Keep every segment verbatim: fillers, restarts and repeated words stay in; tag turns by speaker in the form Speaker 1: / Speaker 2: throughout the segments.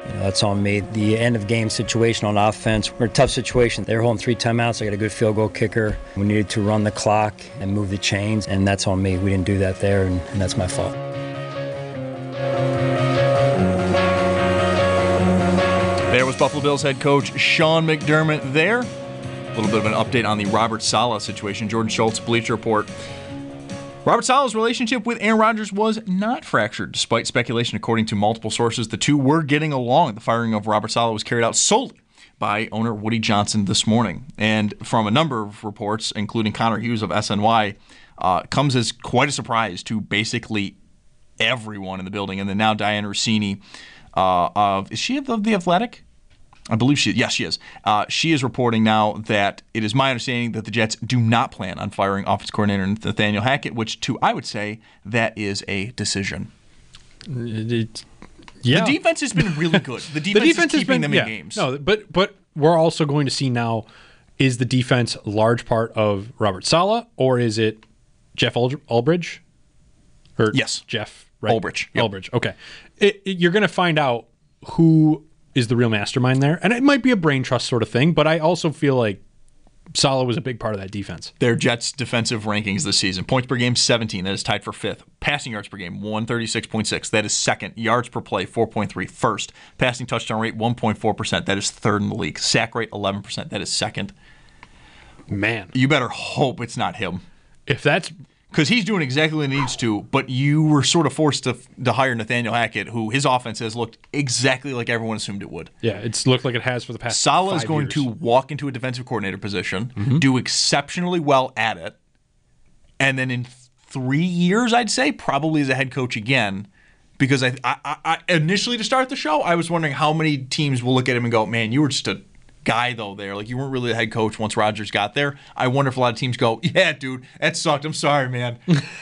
Speaker 1: You know, that's on me. The end of game situation on offense, we're in a tough situation. They were holding three timeouts. I got a good field goal kicker. We needed to run the clock and move the chains, and that's on me. We didn't do that there, and, and that's my fault.
Speaker 2: There was Buffalo Bills head coach Sean McDermott there. A little bit of an update on the Robert Saleh situation. Jordan Schultz, Bleacher Report. Robert Saleh's relationship with Aaron Rodgers was not fractured, despite speculation according to multiple sources. The two were getting along. The firing of Robert Saleh was carried out solely by owner Woody Johnson this morning. And from a number of reports, including Connor Hughes of S N Y, uh, comes as quite a surprise to basically everyone in the building. And then now Diana Rossini uh, of, is she of The Athletic? I believe she, yes, she is. Uh, she is reporting now that it is my understanding that the Jets do not plan on firing offensive coordinator Nathaniel Hackett, which, to I would say, that is a decision.
Speaker 3: It, yeah.
Speaker 2: The defense has been really good. The defense,
Speaker 3: the defense
Speaker 2: is keeping
Speaker 3: been,
Speaker 2: them
Speaker 3: yeah,
Speaker 2: in games.
Speaker 3: No, but but we're also going to see now, is the defense a large part of Robert Saleh, or is it Jeff Ul- Ulbrich? Or
Speaker 2: yes.
Speaker 3: Jeff right?
Speaker 2: Ulbrich. Yep.
Speaker 3: Ulbrich, okay. It, it, you're going to find out who is the real mastermind there. And it might be a brain trust sort of thing, but I also feel like Saleh was a big part of that defense.
Speaker 2: Their Jets' defensive rankings this season. Points per game, seventeen. That is tied for fifth. Passing yards per game, one thirty-six point six. That is second. Yards per play, four point three. First. Passing touchdown rate, one point four percent. That is third in the league. Sack rate, eleven percent. That is second.
Speaker 3: Man.
Speaker 2: You better hope it's not him.
Speaker 3: If that's...
Speaker 2: Because he's doing exactly what he needs to, but you were sort of forced to to hire Nathaniel Hackett, who his offense has looked exactly like everyone assumed it would.
Speaker 3: Yeah, it's looked like it has for the past
Speaker 2: Saleh
Speaker 3: five
Speaker 2: is going
Speaker 3: years.
Speaker 2: to walk into a defensive coordinator position,
Speaker 3: Mm-hmm.
Speaker 2: do exceptionally well at it, and then in three years, I'd say, probably as a head coach again. Because I, I, I initially to start the show, I was wondering how many teams will look at him and go, "Man, you were just a guy though there. Like you weren't really the head coach once Rodgers got there." I wonder if a lot of teams go, "Yeah, dude, that sucked. I'm sorry, man.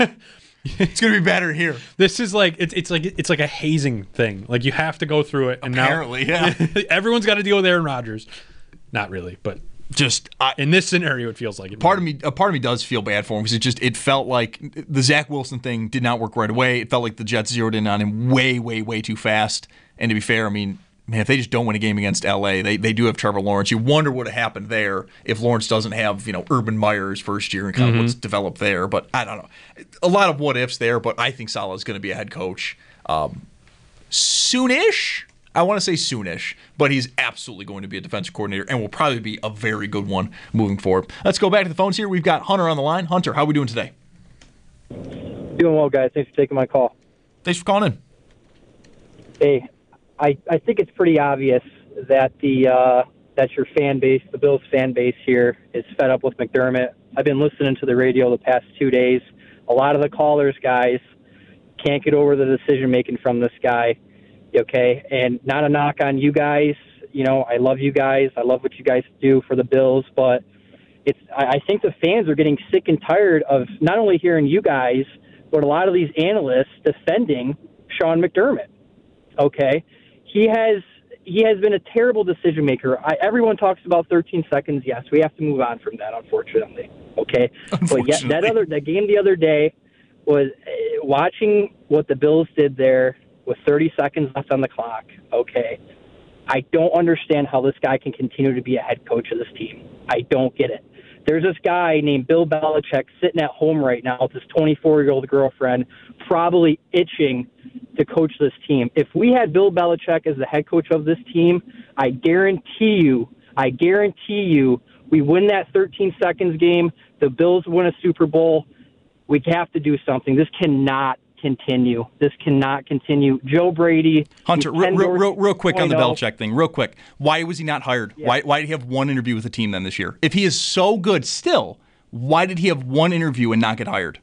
Speaker 2: It's gonna be better here."
Speaker 3: This is like it's it's like it's like a hazing thing. Like you have to go through it, and
Speaker 2: Apparently,
Speaker 3: now
Speaker 2: yeah.
Speaker 3: everyone's got to deal with Aaron Rodgers. Not really, but
Speaker 2: just I,
Speaker 3: in this scenario, it feels like it.
Speaker 2: part of me. A part of me does feel bad for him because it just it felt like the Zach Wilson thing did not work right away. It felt like the Jets zeroed in on him way, way, way too fast. And to be fair, I mean, man, if they just don't win a game against L A, they they do have Trevor Lawrence. You wonder what would have happened there if Lawrence doesn't have, you know, Urban Meyer's first year and kind
Speaker 3: Mm-hmm.
Speaker 2: of what's developed there. But I don't know. A lot of what ifs there, but I think Saleh is going to be a head coach um, soonish. I want to say soonish, but he's absolutely going to be a defensive coordinator and will probably be a very good one moving forward. Let's go back to the phones here. We've got Hunter on the line. Hunter, how are we doing today?
Speaker 4: Doing well, guys. Thanks for taking my call.
Speaker 2: Thanks for calling in.
Speaker 4: Hey, I, I think it's pretty obvious that the uh, that your fan base, the Bills fan base here, is fed up with McDermott. I've been listening to the radio the past two days. A lot of the callers, guys, can't get over the decision-making from this guy, okay? And not a knock on you guys. You know, I love you guys. I love what you guys do for the Bills, but it's I, I think the fans are getting sick and tired of not only hearing you guys, but a lot of these analysts defending Sean McDermott, okay? He has he has been a terrible decision maker. I, everyone talks about thirteen seconds. Yes, we have to move on from that, unfortunately. Okay,
Speaker 2: Unfortunately.
Speaker 4: But yet that other that game the other day was uh, watching what the Bills did there with thirty seconds left on the clock. Okay, I don't understand how this guy can continue to be a head coach of this team. I don't get it. There's this guy named Bill Belichick sitting at home right now with his twenty-four-year-old girlfriend, probably itching to coach this team. If we had Bill Belichick as the head coach of this team, I guarantee you, I guarantee you, we win that thirteen seconds game. The Bills win a Super Bowl. We have to do something. This cannot continue. This cannot continue. Joe Brady.
Speaker 2: Hunter, real, real, real, real quick on the
Speaker 4: oh.
Speaker 2: Belichick thing. Real quick. Why was he not hired?
Speaker 4: Yeah.
Speaker 2: Why, why did he have one interview with the team then this year? If he is so good still, why did he have one interview and not get hired?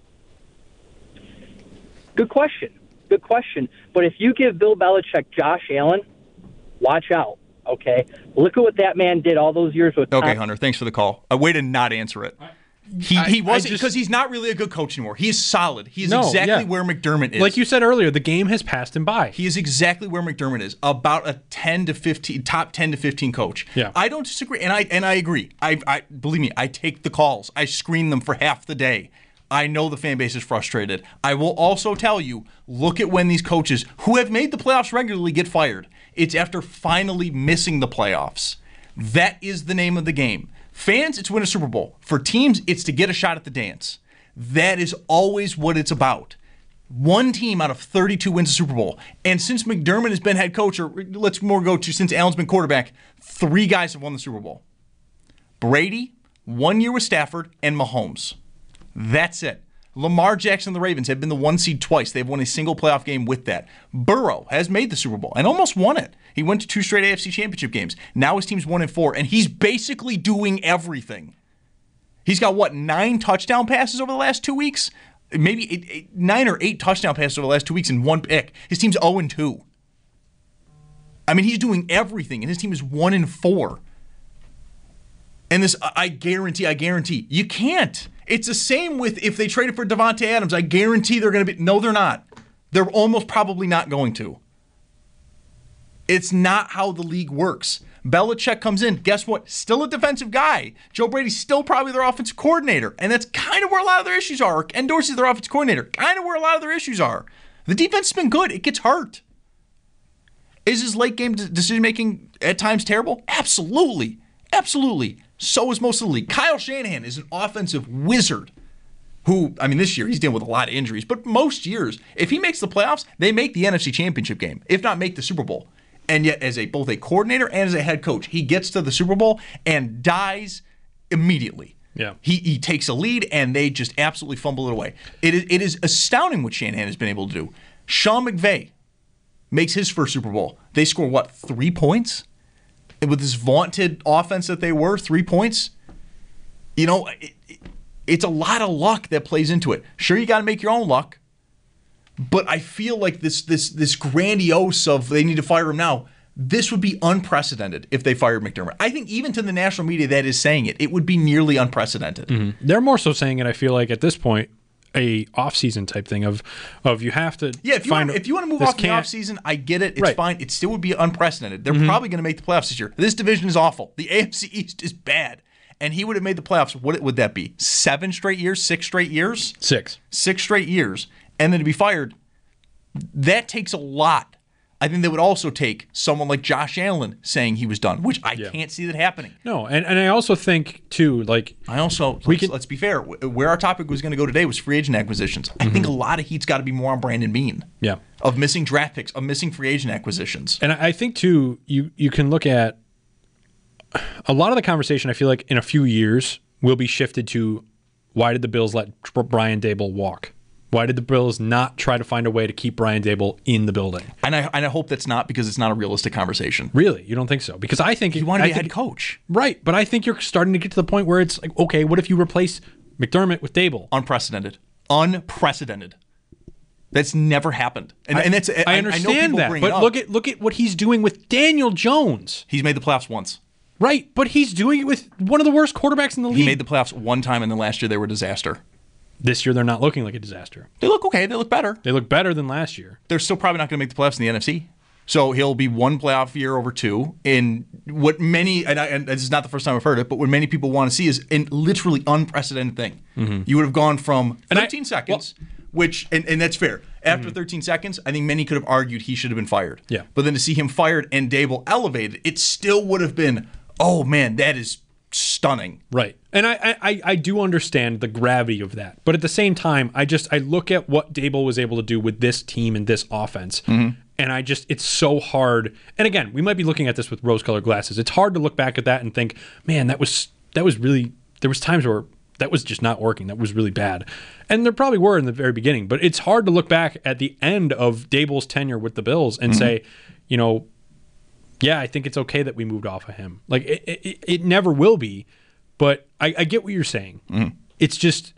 Speaker 4: Good question. Good question. But if you give Bill Belichick Josh Allen, watch out, okay? Look at what that man did all those years with
Speaker 2: Okay,
Speaker 4: Tom.
Speaker 2: Hunter, thanks for the call. A way to not answer it. He
Speaker 3: I-
Speaker 2: he
Speaker 3: I
Speaker 2: wasn't
Speaker 3: just-
Speaker 2: because he's not really a good coach anymore. He is solid. He is
Speaker 3: No,
Speaker 2: exactly
Speaker 3: yeah.
Speaker 2: where McDermott is.
Speaker 3: Like you said earlier, the game has passed him by.
Speaker 2: He is exactly where McDermott is, about a ten to fifteen, top ten to fifteen coach.
Speaker 3: Yeah.
Speaker 2: I don't disagree, and I and I agree. I, I believe me, I take the calls. I screen them for half the day. I know the fan base is frustrated. I will also tell you, look at when these coaches who have made the playoffs regularly get fired. It's after finally missing the playoffs. That is the name of the game. Fans, it's win a Super Bowl. For teams, it's to get a shot at the dance. That is always what it's about. One team out of thirty-two wins a Super Bowl. And since McDermott has been head coach, or let's more go to since Allen's been quarterback, three guys have won the Super Bowl. Brady, one year with Stafford, and Mahomes. That's it. Lamar Jackson and the Ravens have been the one seed twice. They've won a single playoff game with that. Burrow has made the Super Bowl and almost won it. He went to two straight A F C championship games. Now his team's one and four, and he's basically doing everything. He's got, what, nine touchdown passes over the last two weeks? Maybe eight, eight, nine or eight touchdown passes over the last two weeks in one pick. His team's oh and two. I mean, he's doing everything, and his team is one and four. And this, I guarantee, I guarantee, you can't. It's the same with if they traded for Devontae Adams. I guarantee they're going to be, no, they're not. They're almost probably not going to. It's not how the league works. Belichick comes in. Guess what? Still a defensive guy. Joe Brady's still probably their offensive coordinator. And that's kind of where a lot of their issues are. Ken Dorsey's their offensive coordinator. Kind of where a lot of their issues are. The defense has been good. It gets hurt. Is his late game decision-making at times terrible? Absolutely. Absolutely. So is most of the league. Kyle Shanahan is an offensive wizard who, I mean, this year he's dealing with a lot of injuries. But most years, if he makes the playoffs, they make the N F C Championship game, if not make the Super Bowl. And yet, as a both a coordinator and as a head coach, he gets to the Super Bowl and dies immediately.
Speaker 3: Yeah.
Speaker 2: He he takes a lead, and they just absolutely fumble it away. It is, it is astounding what Shanahan has been able to do. Sean McVay makes his first Super Bowl. They score, what, three points? And with this vaunted offense that they were, three points? You know, it, it, it's a lot of luck that plays into it. Sure, you got to make your own luck. But I feel like this this this grandiose of they need to fire him now, this would be unprecedented if they fired McDermott. I think even to the national media that is saying it, it would be nearly unprecedented.
Speaker 3: Mm-hmm. They're more so saying it, I feel like, at this point, a off-season type thing of of you have to
Speaker 2: yeah, if you
Speaker 3: find
Speaker 2: want, if you want to move off the off-season, I get it. It's
Speaker 3: right.
Speaker 2: fine. It still would be unprecedented. They're
Speaker 3: Mm-hmm.
Speaker 2: probably going to make the playoffs this year. This division is awful. The A F C East is bad. And he would have made the playoffs. What would that be? Seven straight years? Six straight years?
Speaker 3: Six.
Speaker 2: Six straight years. And then to be fired, that takes a lot. I think that would also take someone like Josh Allen saying he was done, which I
Speaker 3: yeah.
Speaker 2: can't see that happening.
Speaker 3: No, and, and I also think, too, like...
Speaker 2: I also,
Speaker 3: we
Speaker 2: let's,
Speaker 3: can,
Speaker 2: let's be fair, where our topic was going to go today was free agent acquisitions. Mm-hmm. I think a lot of heat's got to be more on Brandon Beane.
Speaker 3: Yeah.
Speaker 2: Of missing draft picks, of missing free agent acquisitions.
Speaker 3: And I think, too, you, you can look at a lot of the conversation, I feel like, in a few years will be shifted to why did the Bills let Brian Daboll walk? Why did the Bills not try to find a way to keep Brian Daboll in the building?
Speaker 2: And I and I hope that's not because it's not a realistic conversation.
Speaker 3: Really? You don't think so? Because I think...
Speaker 2: You want to be
Speaker 3: I
Speaker 2: a head
Speaker 3: think,
Speaker 2: coach.
Speaker 3: Right, but I think you're starting to get to the point where it's like, okay, what if you replace McDermott with Daboll?
Speaker 2: Unprecedented. Unprecedented. That's never happened. And,
Speaker 3: I,
Speaker 2: and that's,
Speaker 3: I,
Speaker 2: I
Speaker 3: understand
Speaker 2: I
Speaker 3: that, but look at look at what he's doing with Daniel Jones.
Speaker 2: He's made the playoffs once.
Speaker 3: Right, but he's doing it with one of the worst quarterbacks in the league.
Speaker 2: He made the playoffs one time, and then last year they were a disaster.
Speaker 3: This year they're not looking like a disaster.
Speaker 2: They look okay. They look better.
Speaker 3: They look better than last year.
Speaker 2: They're still probably not going to make the playoffs in the N F C. So he'll be one playoff year over two in what many, and, I, and this is not the first time I've heard it, but what many people want to see is a literally unprecedented thing. Mm-hmm. You would have gone from thirteen I, seconds, well, which, and, and that's fair. After mm-hmm. thirteen seconds, I think many could have argued he should have been fired.
Speaker 3: Yeah.
Speaker 2: But then to see him fired and Daboll elevated, it still would have been, oh man, that is stunning.
Speaker 3: Right. And I, I I do understand the gravity of that. But at the same time, I just I look at what Daboll was able to do with this team and this offense. Mm-hmm. And I just it's so hard. And again, we might be looking at this with rose-colored glasses. It's hard to look back at that and think, man, that was that was really there was times where that was just not working. That was really bad. And there probably were in the very beginning, but it's hard to look back at the end of Daboll's tenure with the Bills and mm-hmm. say, you know, yeah, I think it's okay that we moved off of him. Like, it, it, it never will be, but I, I get what you're saying. Mm. It's just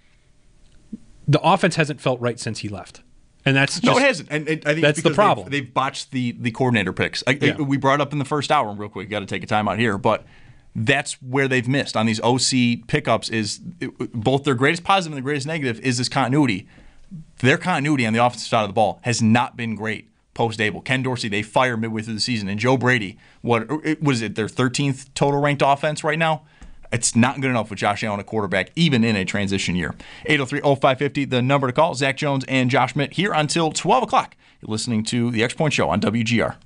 Speaker 3: the offense hasn't felt right since he left. And that's just,
Speaker 2: no, it hasn't. And, and I think
Speaker 3: that's
Speaker 2: it's
Speaker 3: the problem.
Speaker 2: They've, they've botched the, the coordinator picks. I,
Speaker 3: yeah.
Speaker 2: I, we brought up in the first hour, real quick, got to take a time out here, but that's where they've missed on these O C pickups is it, both their greatest positive and their greatest negative is this continuity. Their continuity on the offensive side of the ball has not been great. Post Daboll, Ken Dorsey, they fire midway through the season, and Joe Brady, what what is it? Their thirteenth total ranked offense right now. It's not good enough with Josh Allen, a quarterback, even in a transition year. eight oh three oh five five oh, the number to call. Zach Jones and Josh Schmidt here until twelve o'clock. You're listening to the X Point Show on W G R.